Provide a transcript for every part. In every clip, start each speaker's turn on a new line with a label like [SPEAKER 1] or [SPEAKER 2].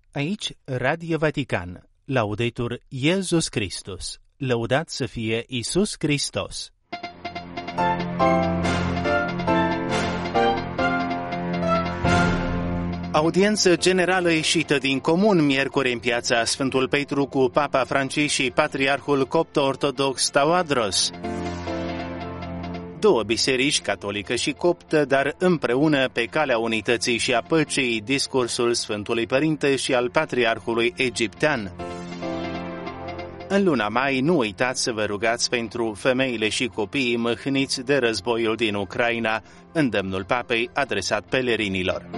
[SPEAKER 1] Aici, Radio Vatican, Laudetur Iesus Christus, lăudat să fie Iisus Hristos. Audiență generală ieșită din comun miercuri în piața Sfântul Petru cu Papa Francisc și Patriarhul copto-ortodox Tawadros. Două biserici, catolică și coptă, dar împreună pe calea unității și a păcii, discursul Sfântului Părinte și al Patriarhului egiptean. În luna mai, nu uitați să vă rugați pentru femeile și copiii mâhniți de războiul din Ucraina, îndemnul Papei adresat pelerinilor.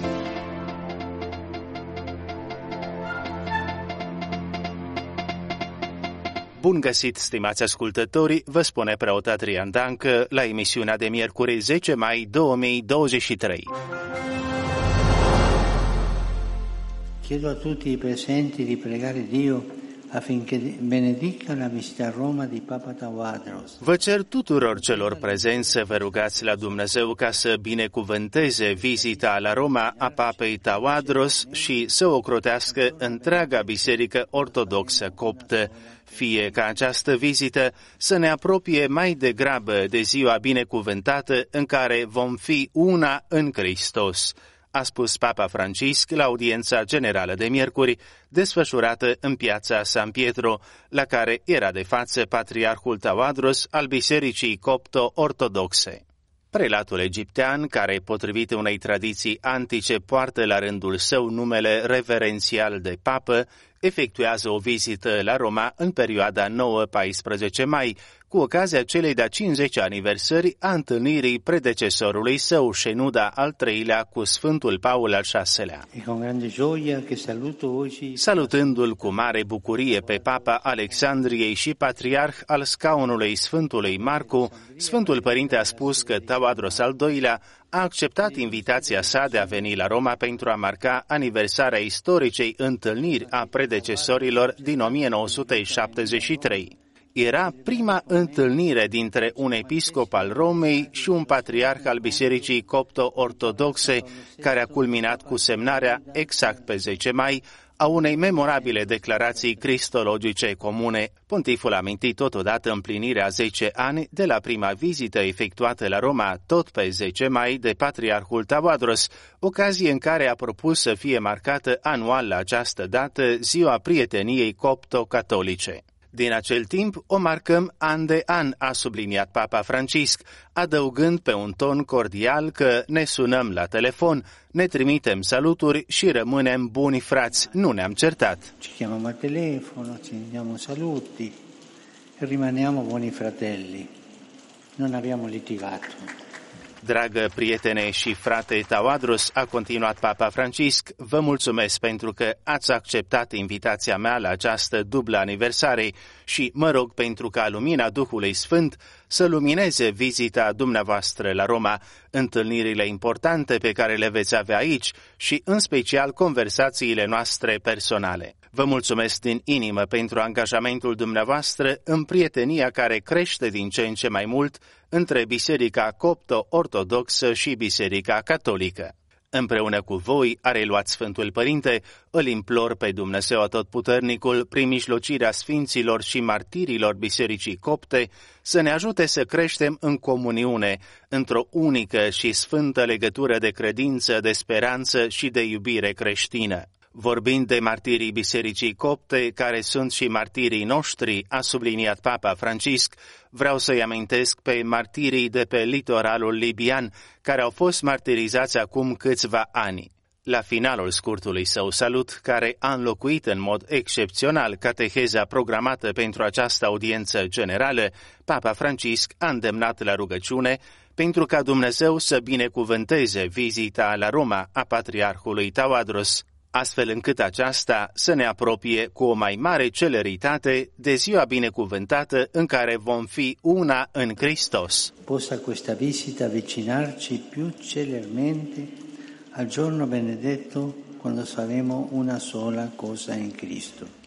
[SPEAKER 1] Bun găsit, stimați ascultători, vă spune preot Adrian Dancă la emisiunea de miercuri 10 mai 2023.
[SPEAKER 2] Chiedo a tutti i presenti di pregare Dio affinché benedica la visita a Roma di Papa Tawadros.
[SPEAKER 1] Vă cer tuturor celor prezenți să vă rugați la Dumnezeu ca să binecuvânteze vizita la Roma a Papei Tawadros și să ocrotească întreaga biserică ortodoxă coptă, fie ca această vizită să ne apropie mai degrabă de ziua binecuvântată în care vom fi una în Hristos, a spus Papa Francisc la audiența generală de miercuri, desfășurată în piața San Pietro, la care era de față Patriarhul Tawadros al Bisericii Copto-Ortodoxe. Prelatul egiptean, care, potrivit unei tradiții antice, poartă la rândul său numele reverențial de papă, efectuează o vizită la Roma în perioada 9-14 mai, cu ocazia celei de-a 50 aniversări a întâlnirii predecesorului său, Șenuda al III-lea, cu Sfântul Paul al VI-lea. Salutându-l cu mare bucurie pe Papa Alexandriei și Patriarh al scaunului Sfântului Marcu, Sfântul Părinte a spus că Tawadros al II-lea a acceptat invitația sa de a veni la Roma pentru a marca aniversarea istoricei întâlniri a predecesorilor din 1973. Era prima întâlnire dintre un episcop al Romei și un patriarh al Bisericii Copto-Ortodoxe, care a culminat cu semnarea, exact pe 10 mai, a unei memorabile declarații cristologice comune. Pontiful a amintit totodată împlinirea 10 ani de la prima vizită efectuată la Roma, tot pe 10 mai, de Patriarhul Tawadros, ocazie în care a propus să fie marcată anual la această dată Ziua Prieteniei Copto-Catolice. Din acel timp o marcăm an de an, a subliniat Papa Francisc, adăugând pe un ton cordial că ne sunăm la telefon, ne trimitem saluturi și rămânem buni frați, nu ne-am certat.
[SPEAKER 2] Ci chiamiamo al telefono, ci diamo saluti e rimaniamo buoni fratelli. Non abbiamo litigato.
[SPEAKER 1] Dragă prietene și frate Tawadros, a continuat Papa Francisc, vă mulțumesc pentru că ați acceptat invitația mea la această dublă aniversare și mă rog pentru ca lumina Duhului Sfânt să lumineze vizita dumneavoastră la Roma, întâlnirile importante pe care le veți avea aici și în special conversațiile noastre personale. Vă mulțumesc din inimă pentru angajamentul dumneavoastră în prietenia care crește din ce în ce mai mult între Biserica Copto-Ortodoxă și Biserica Catolică. Împreună cu voi, a reluat Sfântul Părinte, îl implor pe Dumnezeu Atotputernicul, prin mijlocirea sfinților și martirilor Bisericii Copte, să ne ajute să creștem în comuniune, într-o unică și sfântă legătură de credință, de speranță și de iubire creștină. Vorbind de martirii Bisericii Copte, care sunt și martirii noștri, a subliniat Papa Francisc, vreau să-i amintesc pe martirii de pe litoralul libian, care au fost martirizați acum câțiva ani. La finalul scurtului său salut, care a înlocuit în mod excepțional cateheza programată pentru această audiență generală, Papa Francisc a îndemnat la rugăciune pentru ca Dumnezeu să binecuvânteze vizita la Roma a Patriarhului Tawadros, astfel încât aceasta să ne apropie cu o mai mare celeritate de ziua binecuvântată în care vom fi una în Hristos.
[SPEAKER 2] Possa questa visita avvicinarci più celermente al giorno benedetto quando saremo una sola cosa in Cristo.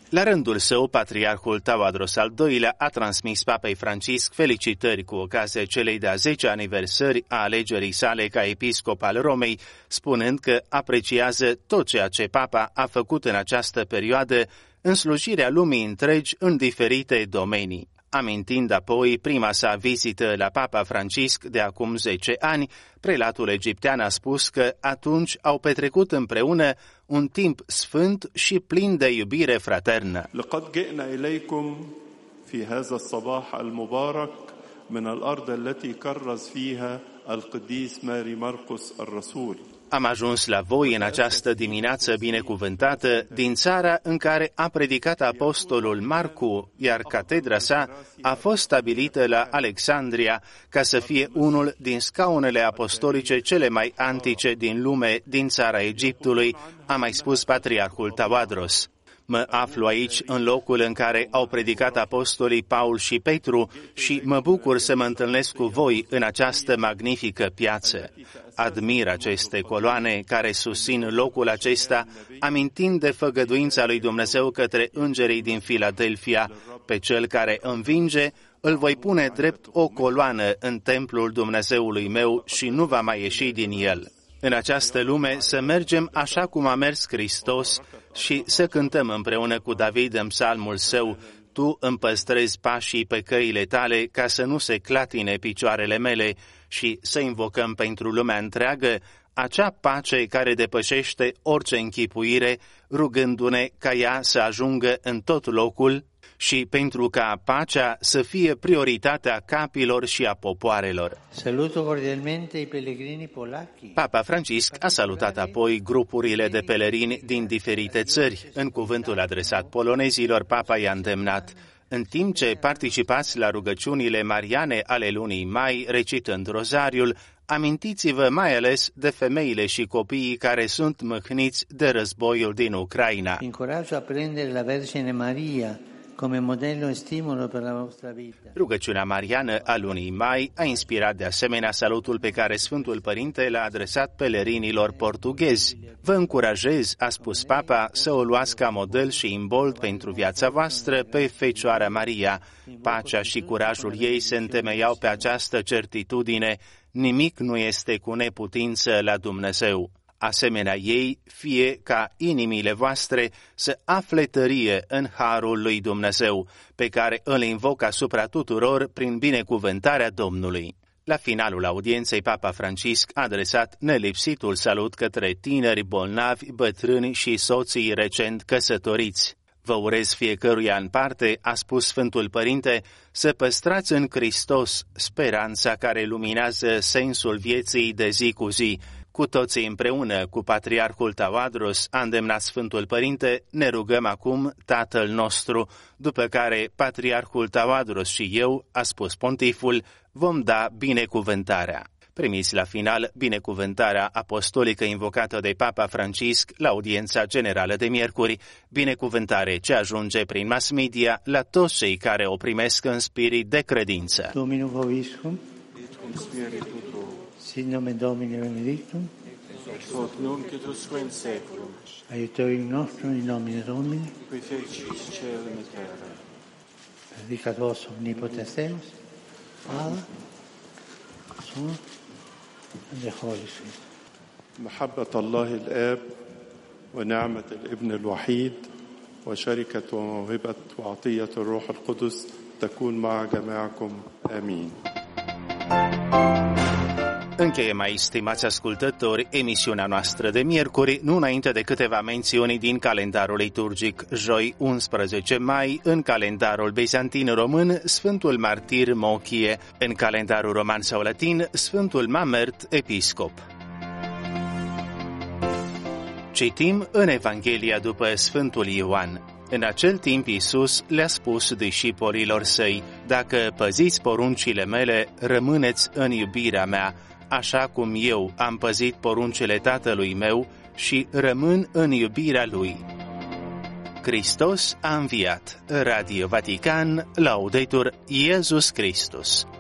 [SPEAKER 1] La rândul său, Patriarhul Tawadros al II-lea a transmis Papei Francisc felicitări cu ocazia celei de-a 10-a aniversări a alegerii sale ca episcop al Romei, spunând că apreciază tot ceea ce Papa a făcut în această perioadă în slujirea lumii întregi în diferite domenii. Amintind apoi prima sa vizită la Papa Francisc de acum 10 ani, prelatul egiptean a spus că atunci au petrecut împreună un timp sfânt și plin de iubire fraternă.
[SPEAKER 3] لقد جئنا إليكم في هذا الصباح المبارك من الأرض التي كرز فيها القديس ماري مرقس الرسول.
[SPEAKER 1] Am ajuns la voi în această dimineață binecuvântată din țara în care a predicat apostolul Marcu, iar catedra sa a fost stabilită la Alexandria ca să fie unul din scaunele apostolice cele mai antice din lume, din țara Egiptului, a mai spus Patriarhul Tawadros. Mă aflu aici în locul în care au predicat apostolii Paul și Petru și mă bucur să mă întâlnesc cu voi în această magnifică piață. Admir aceste coloane care susțin locul acesta, amintind de făgăduința lui Dumnezeu către îngerii din Filadelfia, pe cel care învinge, îl voi pune drept o coloană în templul Dumnezeului meu și nu va mai ieși din el. În această lume să mergem așa cum a mers Hristos și să cântăm împreună cu David în psalmul său, Tu îmi păstrezi pașii pe căile tale ca să nu se clatine picioarele mele, și să invocăm pentru lumea întreagă acea pace care depășește orice închipuire, rugându-ne ca ea să ajungă în tot locul și pentru ca pacea să fie prioritatea capilor și a popoarelor.
[SPEAKER 2] Saluto cordialmente i pellegrini polacchi.
[SPEAKER 1] Papa Francisc a salutat apoi grupurile de pelerini din diferite țări. În cuvântul adresat polonezilor, Papa i-a îndemnat: în timp ce participați la rugăciunile mariane ale lunii mai, recitând rozariul, amintiți-vă mai ales de femeile și copiii care sunt mâhniți de războiul din Ucraina.
[SPEAKER 2] Incoraggio a prendere la Vergine Maria come modello e stimolo per la vostra vita.
[SPEAKER 1] Rugăciunea mariană a lunii mai a inspirat de asemenea salutul pe care Sfântul Părinte l-a adresat pelerinilor portughezi. Vă încurajez, a spus Papa, să o luați ca model și imbold pentru viața voastră pe Fecioara Maria. Pacea și curajul ei se întemeiau pe această certitudine: nimic nu este cu neputință la Dumnezeu. Asemenea ei, fie ca inimile voastre să afle tărie în harul lui Dumnezeu, pe care îl invoc asupra tuturor prin binecuvântarea Domnului. La finalul audienței, Papa Francisc a adresat nelipsitul salut către tineri, bolnavi, bătrâni și soții recent căsătoriți. Vă urez fiecăruia în parte, a spus Sfântul Părinte, să păstrați în Hristos speranța care luminează sensul vieții de zi cu zi. Cu toții împreună, cu Patriarhul Tawadros, a îndemnat Sfântul Părinte, ne rugăm acum Tatăl nostru, după care Patriarhul Tawadros și eu, a spus pontiful, vom da binecuvântarea. Primiți la final binecuvântarea apostolică invocată de Papa Francisc la audiența generală de miercuri, binecuvântare ce ajunge prin mass media la toți cei care o primesc în spirit de credință.
[SPEAKER 2] Domino Vobiscum, sin nomen Domini benedictum,
[SPEAKER 3] Quod nunc et usque in saeculum,
[SPEAKER 2] aiutorium nostrum in nomine Domini,
[SPEAKER 3] qui feciis caelum et terra.
[SPEAKER 2] benedicat vos omnipotens Deus, Father, Son, and the Holy Spirit.
[SPEAKER 3] محبة الله الآب ونعمة الابن الوحيد وشركة وموهبة وعطية الروح القدس تكون مع جميعكم آمين.
[SPEAKER 1] Încheiem aici, stimați ascultători, emisiunea noastră de miercuri, nu înainte de câteva mențiuni din calendarul liturgic. Joi, 11 mai, în calendarul bizantin român, Sfântul Martir Mochie, în calendarul roman sau latin, Sfântul Mamert, episcop. Citim în Evanghelia după Sfântul Ioan. În acel timp Iisus le-a spus discipolilor săi: dacă păziți poruncile mele, rămâneți în iubirea mea, așa cum eu am păzit poruncile Tatălui meu și rămân în iubirea Lui. Hristos a înviat. Radio Vatican, Laudetur Iesus Christus.